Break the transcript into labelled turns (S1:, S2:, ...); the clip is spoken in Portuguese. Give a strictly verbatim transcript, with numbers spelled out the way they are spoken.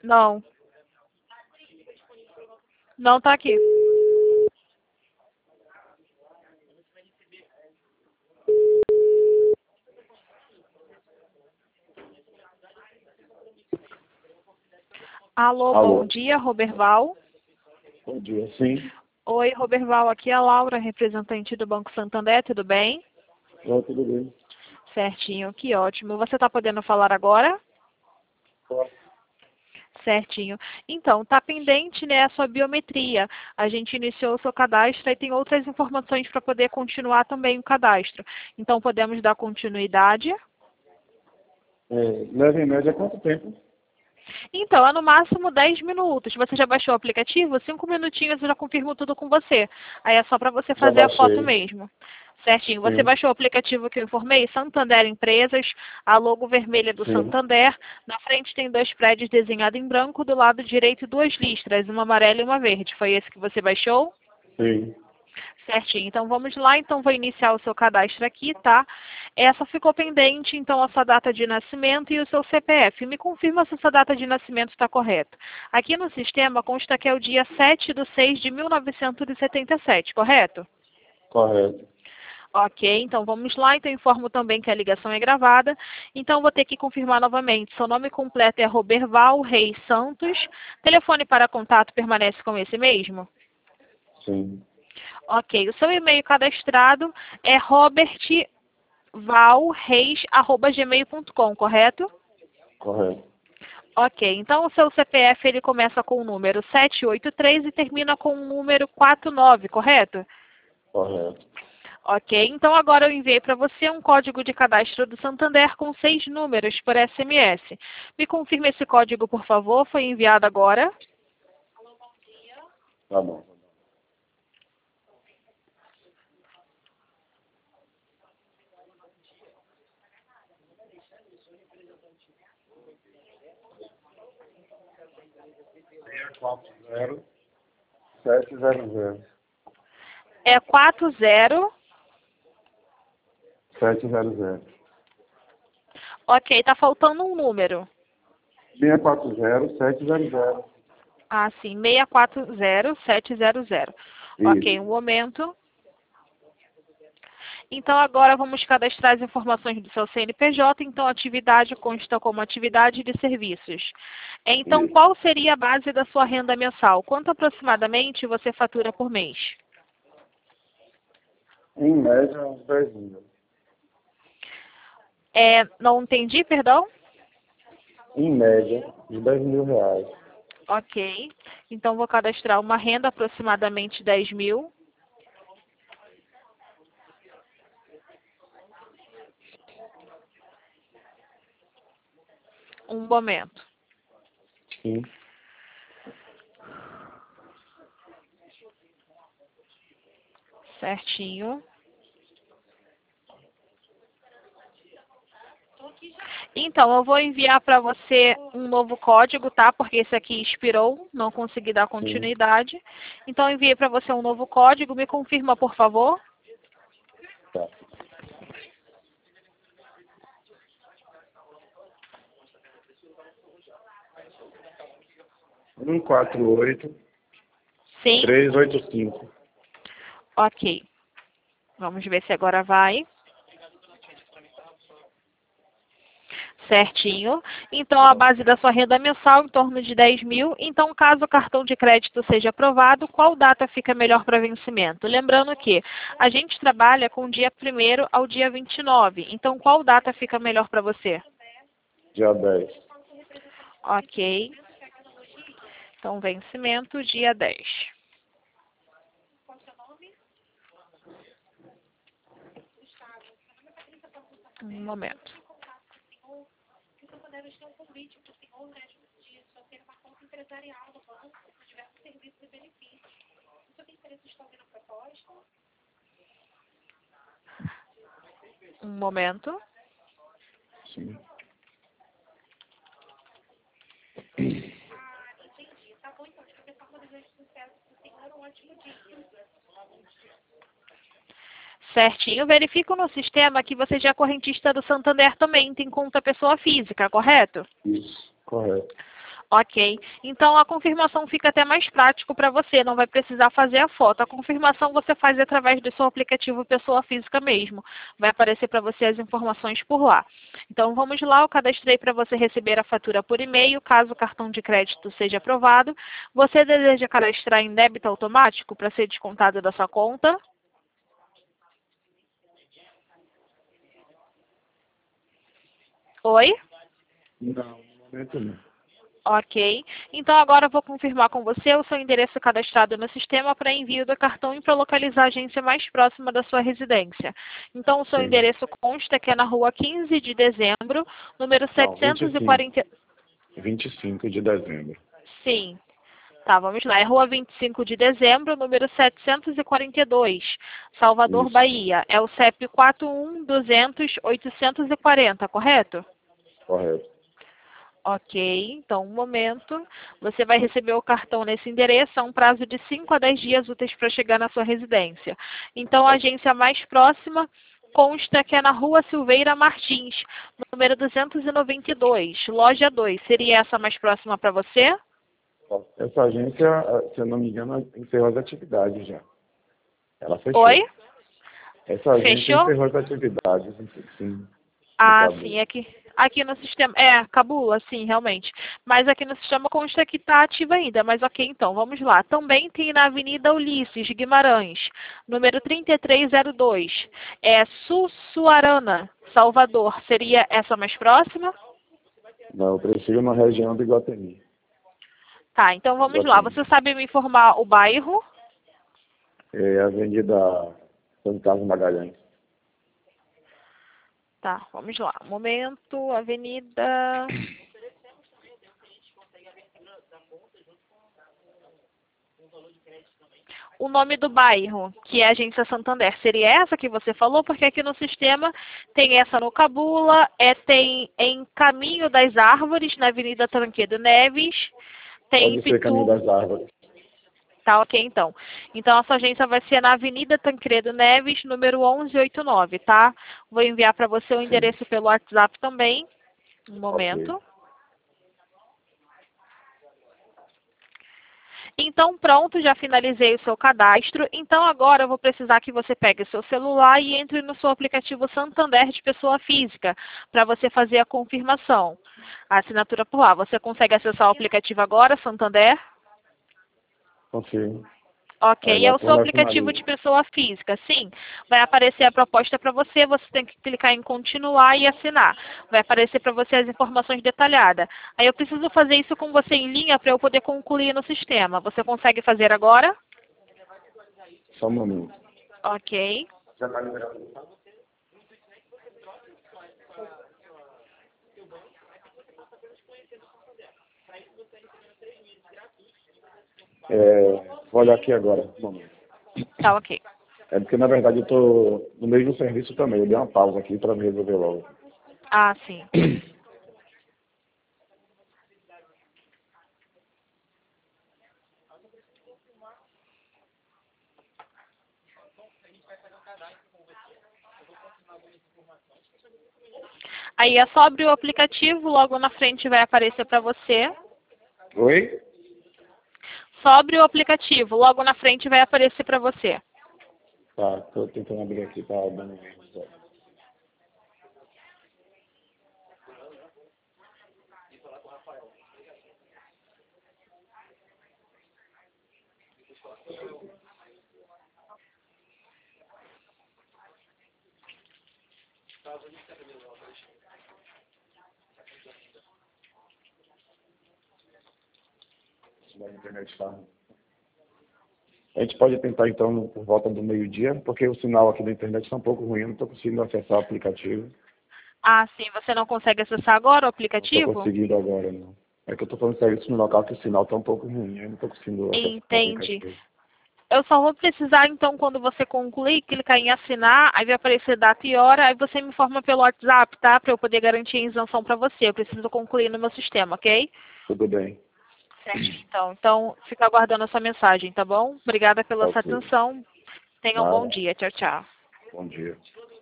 S1: Não. Não tá aqui. Alô,
S2: Alô.
S1: bom dia, Roberval.
S2: Bom dia, sim.
S1: Oi, Roberval, aqui é a Laura, representante do Banco Santander, tudo bem?
S2: Ah, tudo bem.
S1: Certinho, que ótimo. Você está podendo falar agora?
S2: Posso?
S1: Certinho. Então, está pendente, né, a sua biometria. A gente iniciou o seu cadastro e tem outras informações para poder continuar também o cadastro. Então, podemos dar continuidade.
S2: É, leva em média quanto tempo?
S1: Então, é no máximo dez minutos. Você já baixou o aplicativo? Cinco minutinhos eu já confirmo tudo com você. Aí é só para você
S2: Já
S1: fazer a foto
S2: baixei.
S1: mesmo. Certinho. Você
S2: Sim,
S1: baixou o aplicativo que eu informei? Santander Empresas, a logo vermelha do
S2: sim,
S1: Santander. Na frente tem dois prédios desenhados em branco, do lado direito duas listras, uma amarela e uma verde. Foi esse que você baixou?
S2: sim.
S1: Certinho. Então vamos lá, então vou iniciar o seu cadastro aqui, tá? Essa ficou pendente, então a sua data de nascimento e o seu C P F. Me confirma se a sua data de nascimento está correta. Aqui no sistema consta que é o dia sete de seis de mil novecentos e setenta e sete, correto?
S2: Correto.
S1: Ok, então vamos lá. Então informo também que a ligação é gravada. Então vou ter que confirmar novamente. Seu nome completo é Roberval Reis Santos. Telefone para contato permanece com esse mesmo?
S2: Sim,
S1: Ok, o seu e-mail cadastrado é robertvalreis arroba gmail ponto com, correto?
S2: correto.
S1: Ok, então o seu C P F ele começa com o número sete oito três e termina com o número quatro nove, correto?
S2: Correto.
S1: Ok, então agora eu enviei para você um código de cadastro do Santander com seis números por S M S. Me confirme esse código, por favor, foi enviado agora.
S2: Tá bom. seis quatro zero sete zero zero
S1: É quatro zero.
S2: sete zero zero.
S1: Ok, está faltando um número.
S2: seis quatro zero sete zero zero.
S1: Ah, sim, seis quatro zero sete zero zero. Ok,
S2: Isso.
S1: um momento. Então, agora vamos cadastrar as informações do seu C N P J. Então, atividade consta como atividade de serviços. Então,
S2: Isso.
S1: qual seria a base da sua renda mensal? Quanto aproximadamente você fatura por mês?
S2: Em média, uns dez mil.
S1: É, não entendi, perdão?
S2: Em média, uns dez mil reais.
S1: Ok. Então, vou cadastrar uma renda aproximadamente dez mil. Um momento.
S2: Sim.
S1: Certinho. Então, eu vou enviar para você um novo código, tá? Porque esse aqui expirou, não consegui dar
S2: Sim.
S1: continuidade. Então, eu enviei para você um novo código. Me confirma, por favor.
S2: Tá. um quatro oito
S1: Sim.
S2: três oito cinco.
S1: Ok. Vamos ver se agora vai. Certinho. Então, a base da sua renda mensal em torno de dez mil. Então, caso o cartão de crédito seja aprovado, qual data fica melhor para vencimento? Lembrando que a gente trabalha com o dia primeiro ao dia vinte e nove. Então, qual data fica melhor para você?
S2: Dia dez.
S1: Ok. Então, vencimento dia dez. Um momento. Um momento.
S2: Sim.
S1: Certinho. Verifico no sistema que você já é correntista do Santander também, tem conta pessoa física, correto?
S2: Isso. Correto.
S1: Ok. Então a confirmação fica até mais prático para você, não vai precisar fazer a foto. A confirmação você faz através do seu aplicativo pessoa física mesmo. Vai aparecer para você as informações por lá. Então vamos lá, eu cadastrei para você receber a fatura por e-mail, caso o cartão de crédito seja aprovado. Você deseja cadastrar em débito automático para ser descontado da sua conta? Oi?
S2: Não, no momento não.
S1: Ok. Então agora eu vou confirmar com você o seu endereço cadastrado no sistema para envio do cartão e para localizar a agência mais próxima da sua residência. Então o seu
S2: Sim.
S1: endereço consta que é na rua quinze de dezembro, número
S2: Não, vinte
S1: setecentos
S2: e
S1: e quarenta.
S2: cinco. vinte e cinco de dezembro.
S1: Sim. Tá, vamos lá. É rua vinte e cinco de dezembro, número setecentos e quarenta e dois, Salvador,
S2: Isso,
S1: Bahia. É o C E P quatro um duzentos oitocentos e quarenta, correto?
S2: correto.
S1: Ok, então um momento. Você vai receber o cartão nesse endereço a um prazo de cinco a dez dias úteis para chegar na sua residência. Então a agência mais próxima consta que é na Rua Silveira Martins, número duzentos e noventa e dois, loja dois. Seria essa mais próxima para você?
S2: Essa agência, se eu não me engano, encerrou as atividades já. Ela
S1: Oi?
S2: fechou. Essa agência
S1: Fechou?
S2: encerrou as atividades, sim, no
S1: Ah,
S2: Cabo.
S1: sim, aqui, aqui no sistema. É, Cabula, sim, realmente. Mas aqui no sistema consta que está ativa ainda. Mas ok, então, vamos lá. Também tem na Avenida Ulisses Guimarães, número trinta e três zero dois. É Sussuarana, Salvador. Seria essa mais próxima?
S2: Não, eu prefiro na região do Iguatemi.
S1: Tá, então vamos lá.
S2: Iguatemi.
S1: Você sabe me informar o bairro?
S2: É a Avenida São Carlos Magalhães.
S1: Tá, vamos lá. Momento, Avenida. O nome do bairro, que é a Agência Santander, seria essa que você falou? Porque aqui no sistema tem essa no Cabula, é, tem em Caminho das Árvores, na Avenida Tancredo Neves, tem em
S2: Pode ser Caminho
S1: Pitu.
S2: das Árvores.
S1: Tá, ok, então. Então, a sua agência vai ser na Avenida Tancredo Neves, número onze oitenta e nove, tá? Vou enviar para você o
S2: Sim,
S1: endereço pelo WhatsApp também. Um
S2: ok.
S1: momento. Então, pronto, já finalizei o seu cadastro. Então, agora eu vou precisar que você pegue o seu celular e entre no seu aplicativo Santander de pessoa física, para você fazer a confirmação. A assinatura por lá. Você consegue acessar o aplicativo agora, Santander?
S2: Consigo. Aí
S1: Ok, é
S2: lá
S1: o seu
S2: quando eu
S1: aplicativo de
S2: finalizo.
S1: pessoa física. Sim, vai aparecer a proposta para você, você tem que clicar em continuar e assinar. Vai aparecer para você as informações detalhadas. Aí eu preciso fazer isso com você em linha para eu poder concluir no sistema. Você consegue fazer agora?
S2: Só um momento.
S1: Ok.
S2: Já está liberado. É, vou olhar aqui agora, um momento.
S1: Tá, ok.
S2: É porque, na verdade, eu estou no meio do serviço também. Eu dei uma pausa aqui para me resolver logo.
S1: Ah, sim. Aí é só abrir o aplicativo, logo na frente vai aparecer para você.
S2: Oi?
S1: Só abrir o aplicativo, logo na frente vai aparecer para você.
S2: Tá, estou tentando abrir aqui, tá dando erro. Da internet tá. A gente pode tentar, então, por volta do meio-dia, porque o sinal aqui da internet está um pouco ruim, eu não estou conseguindo acessar o aplicativo.
S1: Ah, sim. Você não consegue acessar agora o
S2: Não estou
S1: aplicativo?
S2: conseguindo agora, não. É que eu estou fazendo serviço no local que o sinal está um pouco ruim, eu não estou conseguindo acessar o
S1: Entende.
S2: aplicativo.
S1: Eu só vou precisar, então, quando você concluir, clicar em assinar, aí vai aparecer data e hora, aí você me informa pelo WhatsApp, tá? Para eu poder garantir a isenção para você. Eu preciso concluir no meu sistema, ok?
S2: Tudo bem.
S1: Certinho, então. Então, fica aguardando a sua mensagem, tá bom? Obrigada pela sua
S2: Ok.
S1: atenção. Tenha um bom
S2: Nada.
S1: dia. Tchau, tchau.
S2: Bom dia.